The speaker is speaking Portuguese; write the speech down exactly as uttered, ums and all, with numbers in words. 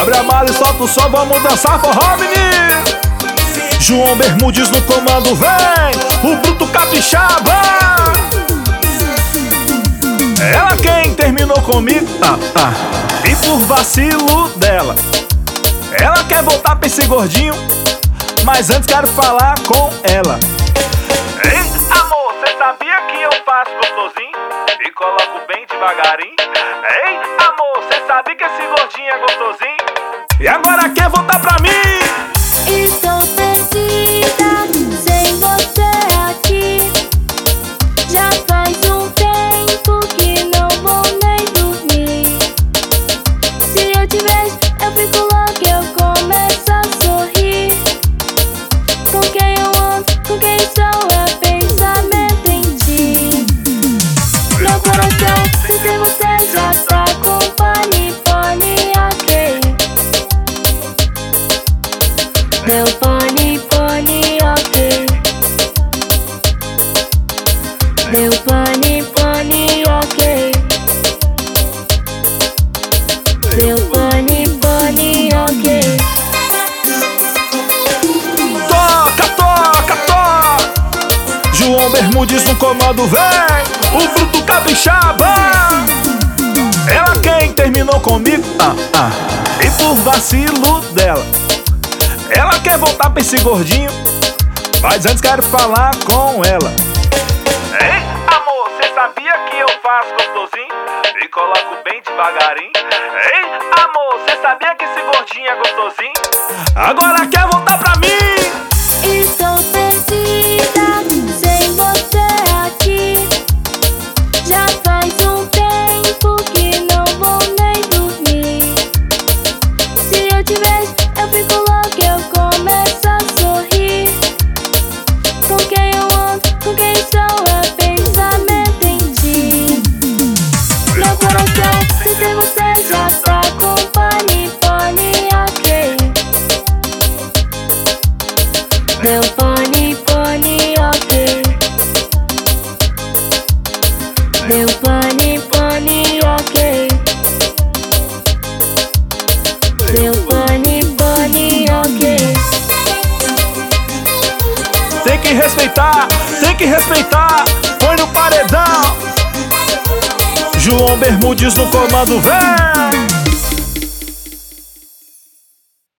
Abre a mala e solta o som, vamos dançar forró, menino. João Bermudes no comando, vem o bruto capixaba. Ela quem terminou comigo, ah, ah, e por vacilo dela, ela quer voltar pra esse gordinho, mas antes quero falar com ela. Ei, amor, cê sabia que eu faço gostosinho e coloco bem devagarinho? Ei, amor, cê sabe que esse gordinho é gostosinho e agora quer voltar pra mim? Estou perdida sem você aqui. Já faz um tempo que não vou nem dormir. Se eu te vejo, eu fico louca, eu começo a sorrir. Com quem eu ando, com quem sou, é pensamento em ti. Meu coração, sem ter você, já tá com pane, pane, ok. Meu pane, pane, ok. Meu pane, pane, ok. Meu pane, pane, ok. Toca, toca, toca. João Bermudes no comando, vem o bruto capixaba. Ela quem terminou comigo, ah, ah, e por vacilo dela, ela quer voltar pra esse gordinho, mas antes quero falar com ela. Ei, amor, cê sabia que eu faço gostosinho e coloco bem devagarinho? Ei, amor, cê sabia que esse gordinho é gostosinho? Agora quer voltar pra mim? Estou perdida sem você aqui. Já faz um tempo que não vou nem dormir. Se eu te vejo, eu fico louca, eu começo a sorrir. Com quem eu ando, com quem sou, é pensamento em ti. Meu coração, sem ter você, já tá com pane, pane, ok. Meu pane, pane, ok. Meu pane, pane, ok. Meu pane, pane, ok. Tem que respeitar, tem que respeitar, põe no paredão. João Bermudes no comando, vem!